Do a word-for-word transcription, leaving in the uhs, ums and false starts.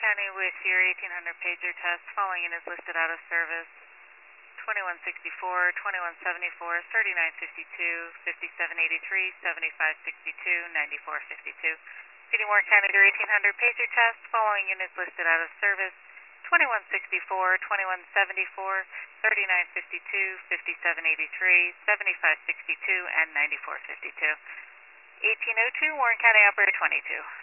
County with your eighteen hundred pager test. Following in is listed out of service. twenty-one sixty-four, twenty-one seventy-four, thirty-nine fifty-two, fifty-seven eighty-three, seventy-five sixty-two, ninety-four fifty-two. Feeding Warren County to eighteen hundred pager test. Following units listed out of service. twenty-one sixty-four, twenty-one seventy-four, thirty-nine fifty-two, fifty-seven eighty-three, seventy-five sixty-two, and ninety-four fifty-two. eighteen oh two, Warren County Operator twenty-two.